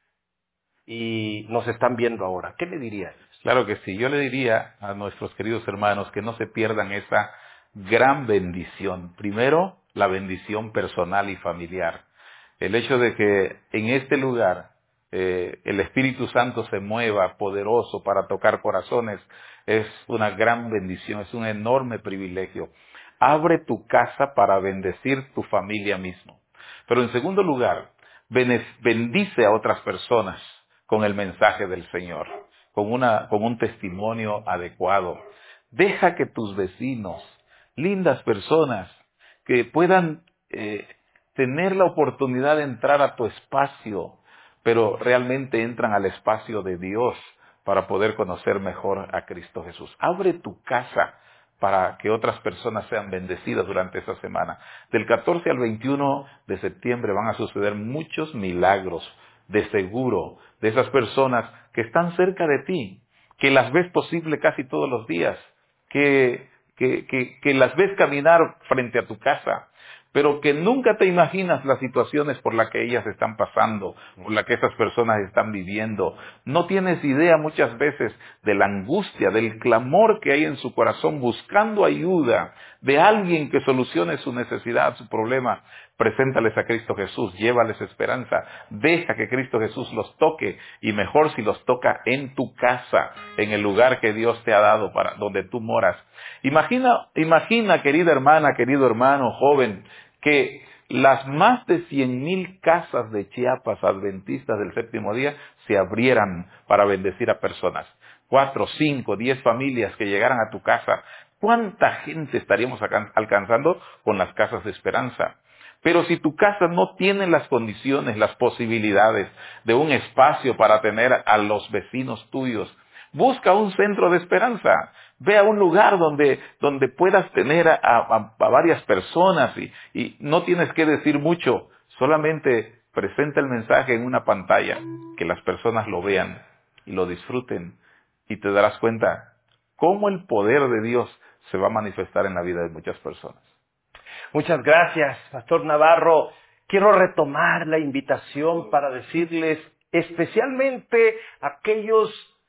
y nos están viendo ahora? ¿Qué le diría? Claro que sí. Yo le diría a nuestros queridos hermanos que no se pierdan esa gran bendición. Primero, la bendición personal y familiar. El hecho de que en este lugar eh, el Espíritu Santo se mueva poderoso para tocar corazones es una gran bendición, es un enorme privilegio. Abre tu casa para bendecir tu familia mismo. Pero en segundo lugar, bendice a otras personas con el mensaje del Señor, con una, con un testimonio adecuado. Deja que tus vecinos, lindas personas, que puedan eh, tener la oportunidad de entrar a tu espacio, pero realmente entran al espacio de Dios para poder conocer mejor a Cristo Jesús. Abre tu casa para que otras personas sean bendecidas durante esta semana. Del catorce al veintiuno de septiembre van a suceder muchos milagros, de seguro, de esas personas que están cerca de ti, que las ves posible casi todos los días, que, que, que, que las ves caminar frente a tu casa, pero que nunca te imaginas las situaciones por las que ellas están pasando, por las que esas personas están viviendo. No tienes idea muchas veces de la angustia, del clamor que hay en su corazón buscando ayuda de alguien que solucione su necesidad, su problema. Preséntales a Cristo Jesús, llévales esperanza, deja que Cristo Jesús los toque, y mejor si los toca en tu casa, en el lugar que Dios te ha dado para donde tú moras. Imagina, imagina, querida hermana, querido hermano, joven, que las más de cien mil casas de Chiapas adventistas del séptimo día se abrieran para bendecir a personas. Cuatro, cinco, diez familias que llegaran a tu casa. ¿Cuánta gente estaríamos alcanzando con las casas de esperanza? Pero si tu casa no tiene las condiciones, las posibilidades de un espacio para tener a los vecinos tuyos, busca un centro de esperanza. Ve a un lugar donde, donde puedas tener a, a, a varias personas y, y no tienes que decir mucho. Solamente presenta el mensaje en una pantalla, que las personas lo vean y lo disfruten, y te darás cuenta cómo el poder de Dios se va a manifestar en la vida de muchas personas. Muchas gracias, Pastor Navarro. Quiero retomar la invitación para decirles, especialmente a aquellos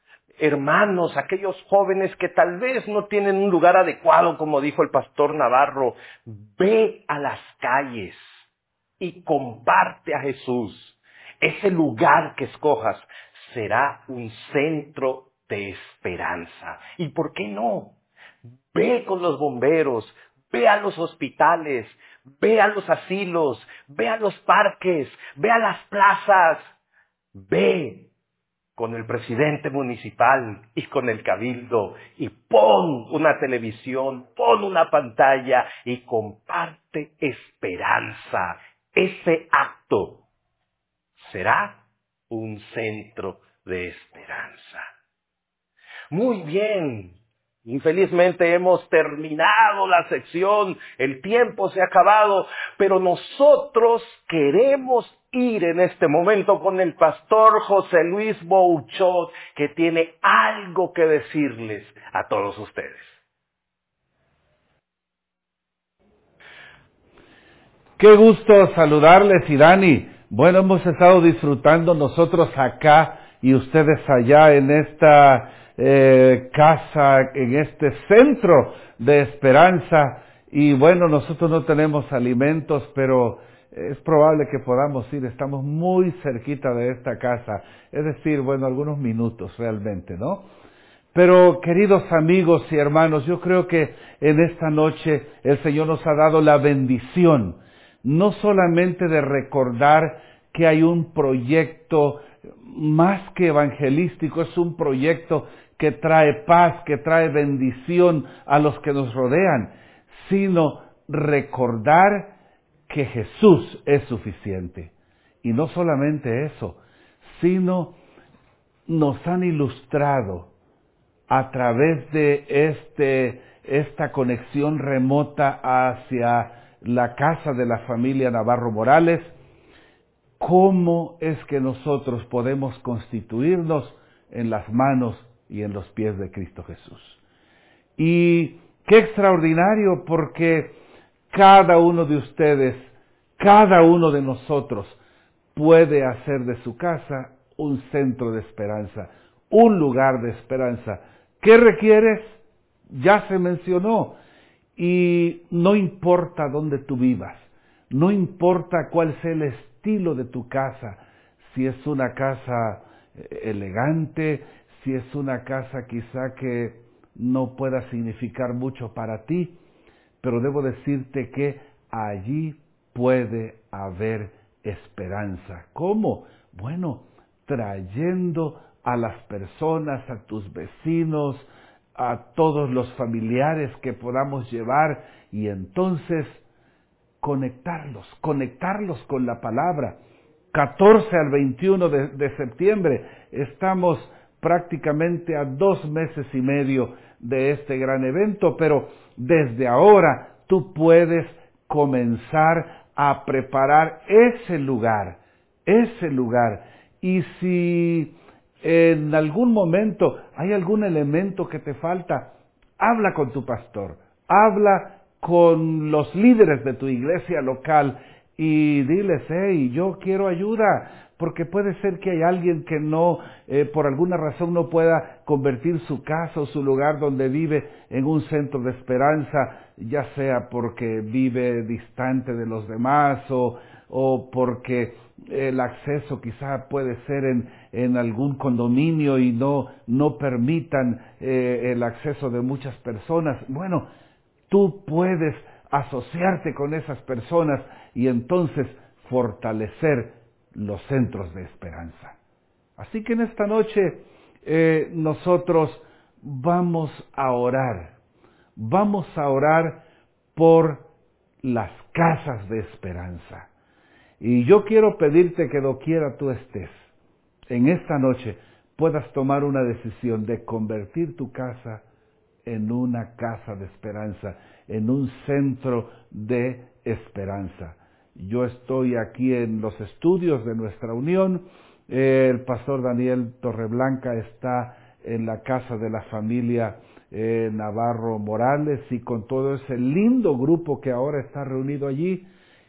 hermanos, aquellos jóvenes que tal vez no tienen un lugar adecuado, como dijo el Pastor Navarro, ve a las calles y comparte a Jesús. Ese lugar que escojas será un centro de esperanza. ¿Y por qué no? Ve con los bomberos, ve a los hospitales, ve a los asilos, ve a los parques, ve a las plazas, ve con el presidente municipal y con el cabildo y pon una televisión, pon una pantalla y comparte esperanza. Ese acto será un centro de esperanza. Muy bien. Infelizmente hemos terminado la sección, el tiempo se ha acabado, pero nosotros queremos ir en este momento con el pastor José Luis Bouchot, que tiene algo que decirles a todos ustedes. Qué gusto saludarles, Irani. Bueno, hemos estado disfrutando nosotros acá y ustedes allá en esta eh, casa, en este centro de esperanza. Y bueno, nosotros no tenemos alimentos, pero es probable que podamos ir. Estamos muy cerquita de esta casa. Es decir, bueno, algunos minutos realmente, ¿no? Pero queridos amigos y hermanos, yo creo que en esta noche el Señor nos ha dado la bendición, no solamente de recordar que hay un proyecto más que evangelístico, es un proyecto que trae paz, que trae bendición a los que nos rodean, sino recordar que Jesús es suficiente. Y no solamente eso, sino nos han ilustrado a través de este, esta conexión remota hacia la casa de la familia Navarro Morales, cómo es que nosotros podemos constituirnos en las manos y en los pies de Cristo Jesús. Y qué extraordinario, porque cada uno de ustedes, cada uno de nosotros puede hacer de su casa un centro de esperanza, un lugar de esperanza. ¿Qué requieres? Ya se mencionó. Y no importa dónde tú vivas, no importa cuál sea el estilo de tu casa, si es una casa elegante, si es una casa quizá que no pueda significar mucho para ti, pero debo decirte que allí puede haber esperanza. ¿Cómo? Bueno, trayendo a las personas, a tus vecinos, a todos los familiares que podamos llevar, y entonces conectarlos, conectarlos con la palabra. catorce al veintiuno de, de septiembre, estamos prácticamente a dos meses y medio de este gran evento, pero desde ahora tú puedes comenzar a preparar ese lugar, ese lugar. Y si en algún momento hay algún elemento que te falta, habla con tu pastor, habla con los líderes de tu iglesia local y diles, hey, yo quiero ayuda, porque puede ser que hay alguien que no, eh, por alguna razón no pueda convertir su casa o su lugar donde vive en un centro de esperanza, ya sea porque vive distante de los demás o, o porque el acceso quizá puede ser en, en algún condominio y no, no permitan eh, el acceso de muchas personas. Bueno, tú puedes asociarte con esas personas y entonces fortalecer los centros de esperanza. Así que en esta noche eh, nosotros vamos a orar, vamos a orar por las casas de esperanza. Y yo quiero pedirte que doquiera tú estés, en esta noche puedas tomar una decisión de convertir tu casa en una casa de esperanza, en un centro de esperanza. Yo estoy aquí en los estudios de nuestra unión, eh, el pastor Daniel Torreblanca está en la casa de la familia eh, Navarro Morales y con todo ese lindo grupo que ahora está reunido allí,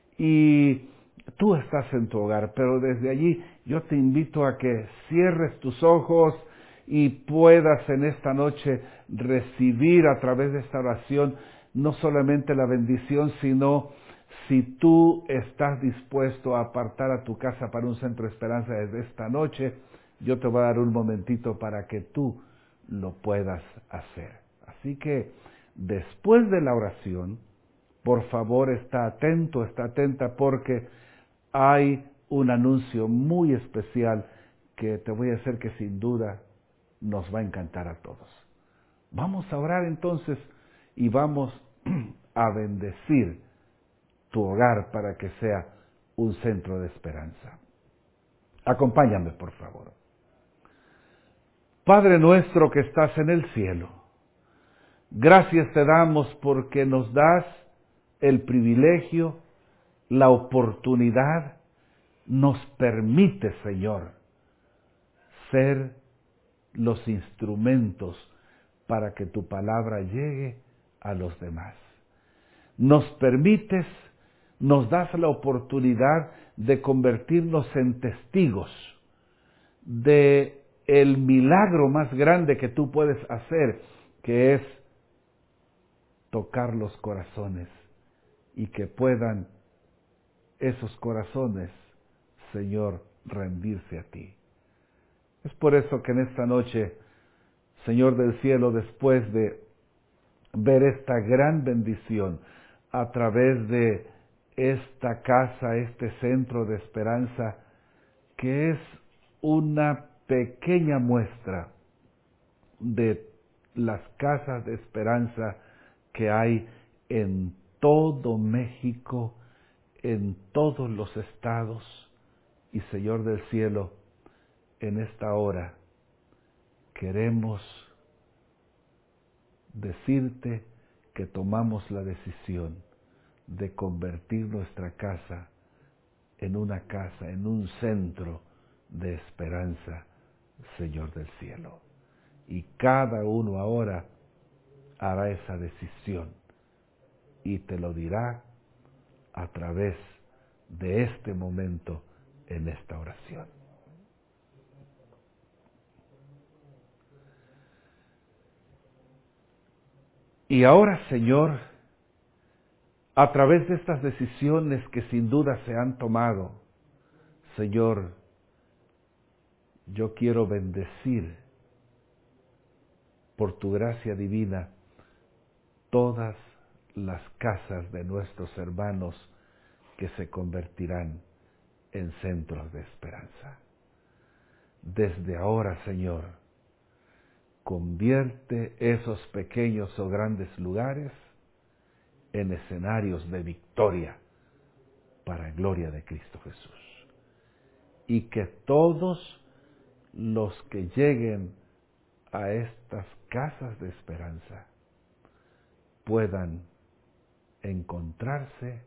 y tú estás en tu hogar, pero desde allí yo te invito a que cierres tus ojos y puedas en esta noche recibir a través de esta oración no solamente la bendición, sino si tú estás dispuesto a apartar a tu casa para un centro de esperanza desde esta noche, yo te voy a dar un momentito para que tú lo puedas hacer. Así que después de la oración, por favor, está atento, está atenta, porque hay un anuncio muy especial que te voy a hacer que sin duda nos va a encantar a todos. Vamos a orar entonces y vamos a bendecir tu hogar para que sea un centro de esperanza. Acompáñame, por favor. Padre nuestro que estás en el cielo, gracias te damos porque nos das el privilegio, la oportunidad, nos permite, Señor, ser los instrumentos para que tu palabra llegue a los demás. Nos permites, nos das la oportunidad de convertirnos en testigos de el milagro más grande que tú puedes hacer, que es tocar los corazones y que puedan esos corazones, Señor, rendirse a ti. Es por eso que en esta noche, Señor del cielo, después de ver esta gran bendición a través de esta casa, este centro de esperanza, que es una pequeña muestra de las casas de esperanza que hay en todo México, en todos los estados. Y Señor del cielo, en esta hora queremos decirte que tomamos la decisión de convertir nuestra casa en una casa, en un centro de esperanza, Señor del cielo. Y cada uno ahora hará esa decisión y te lo dirá a través de este momento en esta oración. Y ahora, Señor, a través de estas decisiones que sin duda se han tomado, Señor, yo quiero bendecir por tu gracia divina todas las casas de nuestros hermanos que se convertirán en centros de esperanza. Desde ahora, Señor, convierte esos pequeños o grandes lugares en escenarios de victoria para gloria de Cristo Jesús. Y que todos los que lleguen a estas casas de esperanza puedan encontrarse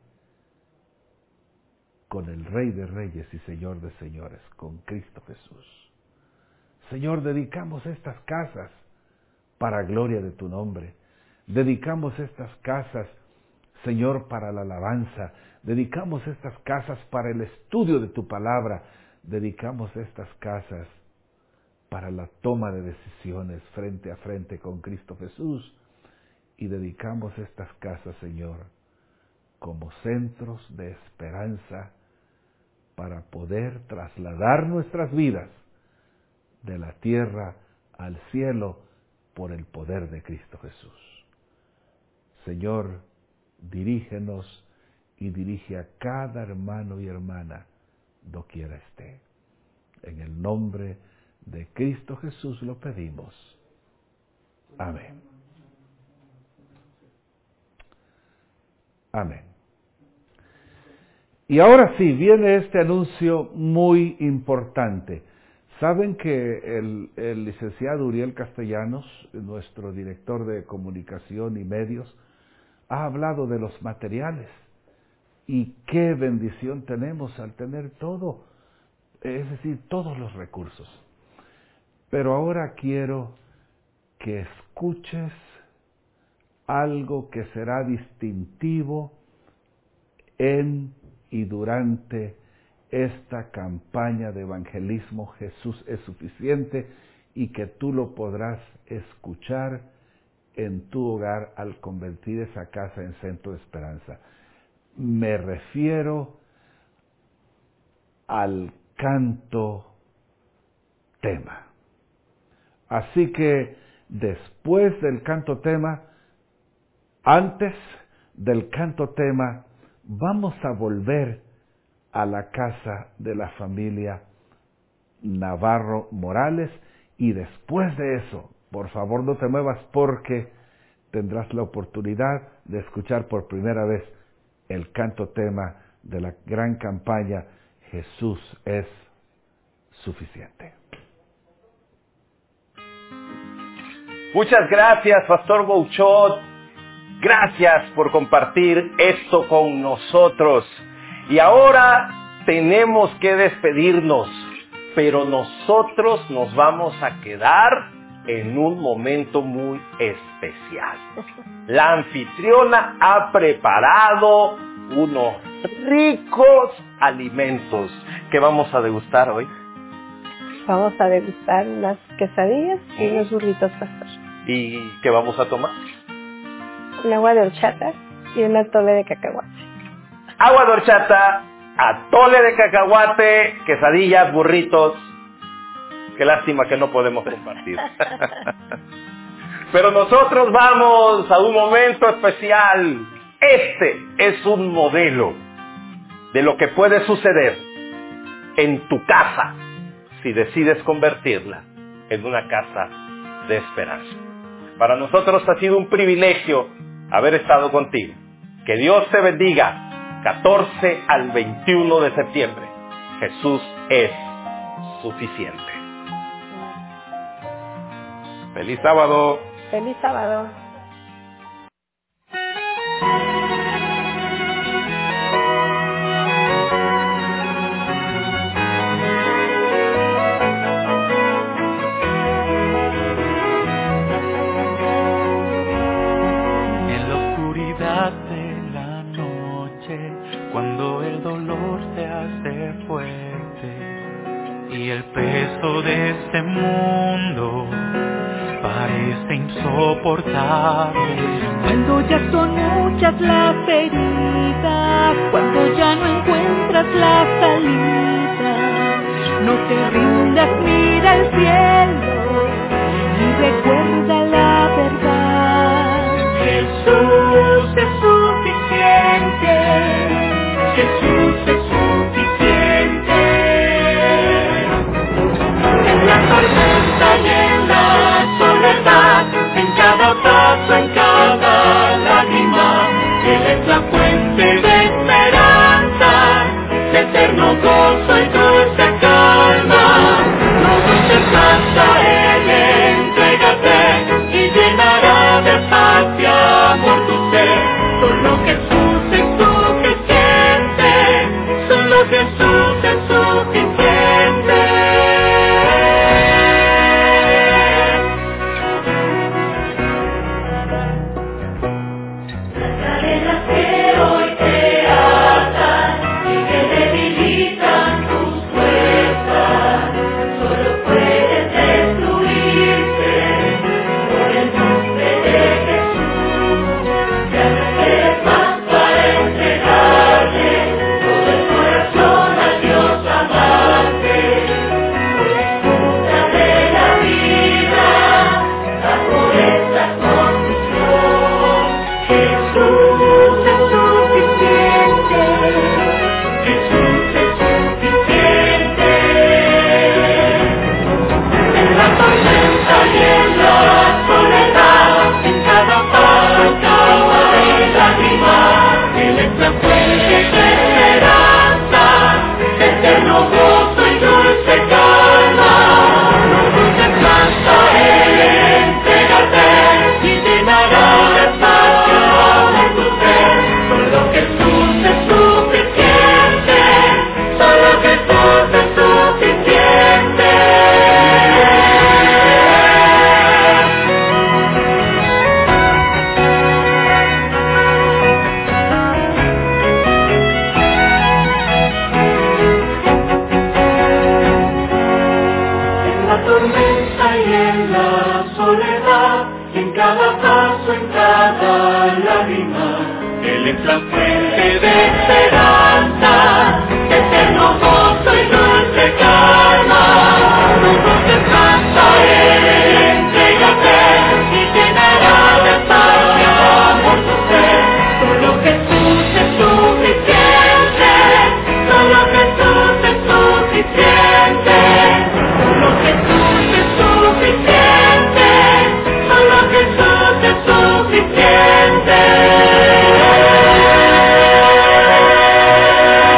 con el Rey de Reyes y Señor de Señores, con Cristo Jesús. Señor, dedicamos estas casas para gloria de tu nombre. Dedicamos estas casas, Señor, para la alabanza. Dedicamos estas casas para el estudio de tu palabra. Dedicamos estas casas para la toma de decisiones frente a frente con Cristo Jesús. Y dedicamos estas casas, Señor, como centros de esperanza para poder trasladar nuestras vidas de la tierra al cielo por el poder de Cristo Jesús. Señor, dirígenos y dirige a cada hermano y hermana doquiera esté. En el nombre de Cristo Jesús lo pedimos. Amén. Amén. Y ahora sí, viene este anuncio muy importante. Saben que el, el licenciado Uriel Castellanos, nuestro director de comunicación y medios, ha hablado de los materiales. Y qué bendición tenemos al tener todo, es decir, todos los recursos. Pero ahora quiero que escuches algo que será distintivo en y durante esta campaña de evangelismo Jesús es suficiente, y que tú lo podrás escuchar en tu hogar al convertir esa casa en centro de esperanza. Me refiero al canto tema. Así que después del canto tema, antes del canto tema, vamos a volver a la casa de la familia Navarro Morales, y después de eso, por favor no te muevas, porque tendrás la oportunidad de escuchar por primera vez el canto tema de la gran campaña Jesús es suficiente. Muchas gracias, Pastor Bouchot. Gracias por compartir esto con nosotros. Y ahora tenemos que despedirnos, pero nosotros nos vamos a quedar en un momento muy especial. La anfitriona ha preparado unos ricos alimentos que vamos a degustar hoy. Vamos a degustar unas quesadillas y unos burritos, pastor. ¿Y qué vamos a tomar? Un agua de horchata y un atole de cacahuate. Agua de horchata, atole de cacahuate, quesadillas, burritos. Qué lástima que no podemos compartir. Pero nosotros vamos a un momento especial. Este es un modelo de lo que puede suceder en tu casa si decides convertirla en una casa de esperanza. Para nosotros ha sido un privilegio haber estado contigo. Que Dios te bendiga. catorce al veintiuno de septiembre. Jesús es suficiente. Feliz sábado. Feliz sábado. De la noche, cuando el dolor se hace fuerte y el peso de este mundo parece insoportable, cuando ya son muchas las heridas, cuando ya no encuentras la salida, no te rindas, mira al cielo y recuerda la verdad. Jesús es suficiente, Jesús es suficiente. En la tormenta y en la soledad, en cada paso, en cada lágrima, Él es la fuente de esperanza, de eterno gozo y dulce calma. No busques más a Él, entrégate y llenará de paz y amor tu ser. Solo Jesús es suficiente, solo Jesús es suficiente. Las cadenas que hoy te atan y que debilitan tus fuerzas, solo pueden destruirse por el nombre de Jesús. Ya no quieres más para entregarle todo el corazón al Dios amante. Hoy disfruta de la vida bajo esta condición. Jesús es suficiente, Jesús es suficiente. En la tormenta y en la soledad, en cada paso, en cada lágrima, Él es la fuente de esperanza, de eterno gozo y dulce calma. No busques más a Él, entrégate y llenará de paz y amor tu ser. Solo Jesús es suficiente, solo Jesús es suficiente. En la tormenta y en la soledad, en cada paso, en cada lágrima, Él es la fuente de esperanza, de eterno gozo y dulce calma. No busques más a Él, entrégate y llenará de paz y amor tu ser. Solo Jesús es suficiente, solo Jesús es suficiente. Solo Jesús es suficiente, solo Jesús es suficiente.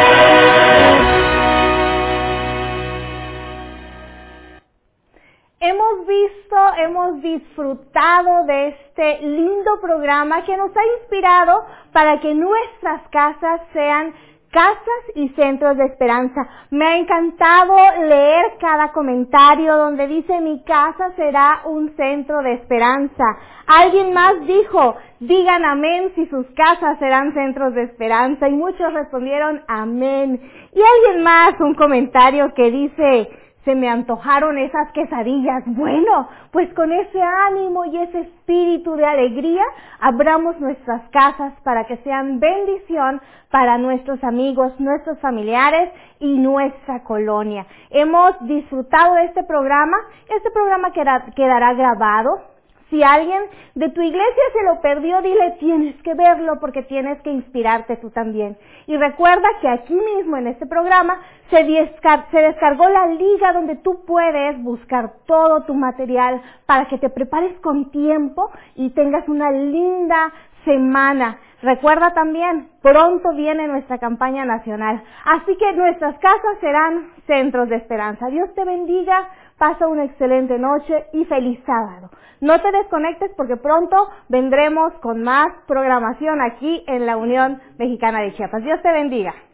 este lindo programa que nos ha inspirado para que nuestras casas sean casas y centros de esperanza. Me ha encantado leer cada comentario donde dice mi casa será un centro de esperanza. Alguien más dijo, digan amén si sus casas serán centros de esperanza, y muchos respondieron amén. Y alguien más, un comentario que dice, se me antojaron esas quesadillas. Bueno, pues con ese ánimo y ese espíritu de alegría, abramos nuestras casas para que sean bendición para nuestros amigos, nuestros familiares y nuestra colonia. Hemos disfrutado de este programa. Este programa queda, quedará grabado. Si alguien de tu iglesia se lo perdió, dile, tienes que verlo porque tienes que inspirarte tú también. Y recuerda que aquí mismo en este programa se, descar- se descargó la liga donde tú puedes buscar todo tu material para que te prepares con tiempo y tengas una linda semana. Recuerda también, pronto viene nuestra campaña nacional, así que nuestras casas serán centros de esperanza. Dios te bendiga, pasa una excelente noche y feliz sábado. No te desconectes porque pronto vendremos con más programación aquí en la Unión Mexicana de Chiapas. Dios te bendiga.